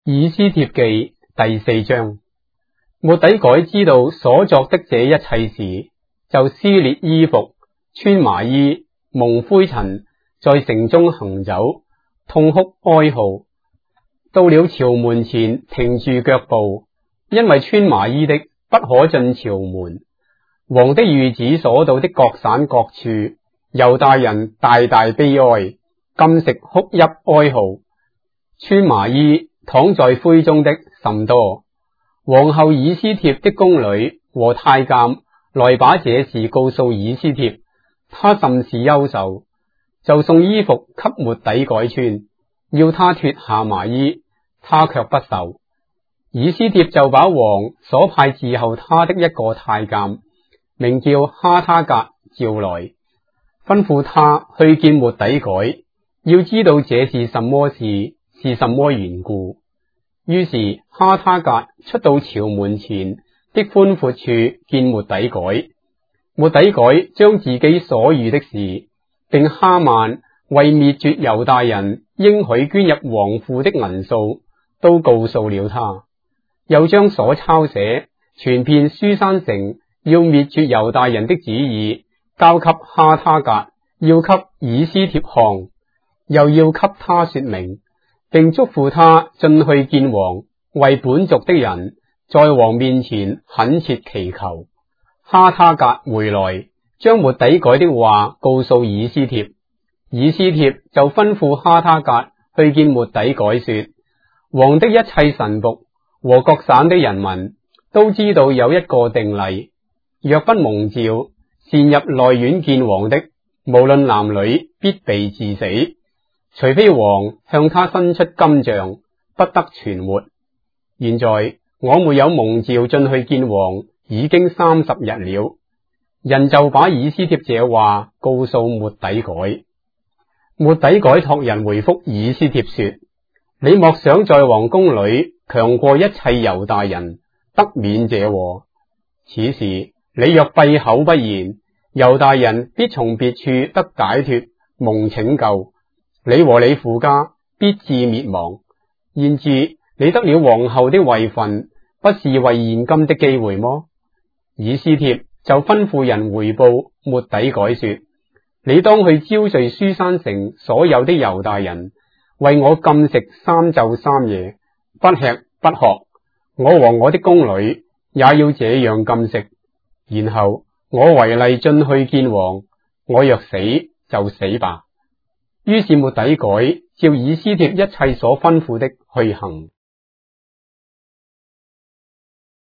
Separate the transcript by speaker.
Speaker 1: 以斯帖記第4章。末底改知道所作的這一切事，就撕裂衣服，穿麻衣，蒙灰塵，在城中行走，痛哭哀號。到了朝門前，停住腳步，因為穿麻衣的不可進朝門。王的諭旨所到的各省各處，猶大人大大悲哀，禁食哭泣哀號。穿麻衣躺在灰中的甚多。皇后以斯帖的宮女和太監來把這事告訴以斯帖，他甚是憂愁，就送衣服給末底改穿，要他脫下麻衣，他卻不受。以斯帖就把王所派伺候他的一個太監，名叫哈他格召來，吩咐他去見末底改，要知道這是什麼事，是什麼緣故。於是哈他格出到朝門前的寬闊處見末底改。末底改將自己所遇的事，並哈曼為滅絕猶大人應許捐入王庫的銀數，都告訴了他，又將所抄寫傳遍書珊城要滅絕猶大人的旨意交給哈他格，要給以斯帖看，又要給他說明，並囑咐他進去見王，為本族的人在王面前懇切祈求。哈他格回來，將末底改的話告訴以斯帖。以斯帖就吩咐哈他格去見末底改，說：王的一切臣僕和各省的人民都知道有一個定例，若不蒙召擅入內院見王的，無論男女，必被治死，除非王向他伸出金杖，不得存活。現在我沒有蒙召進去見王，已經30日了。人就把以斯帖這話告訴末底改。末底改託人回覆以斯帖說：你莫想在王宮裏強過一切猶大人，得免這禍。此時你若閉口不言，猶大人必從別處得解脫，蒙拯救，你和你父家必致滅亡。焉知你得了皇后的位分，不是為現今的機會麼？以斯帖就吩咐人回報末底改說：你當去招聚書珊城所有的猶大人，為我禁食3晝3夜，不吃不喝。我和我的宮女也要這樣禁食。然後我違例進去見王，我若死就死吧。於是末底改照以斯帖一切所吩咐的去行。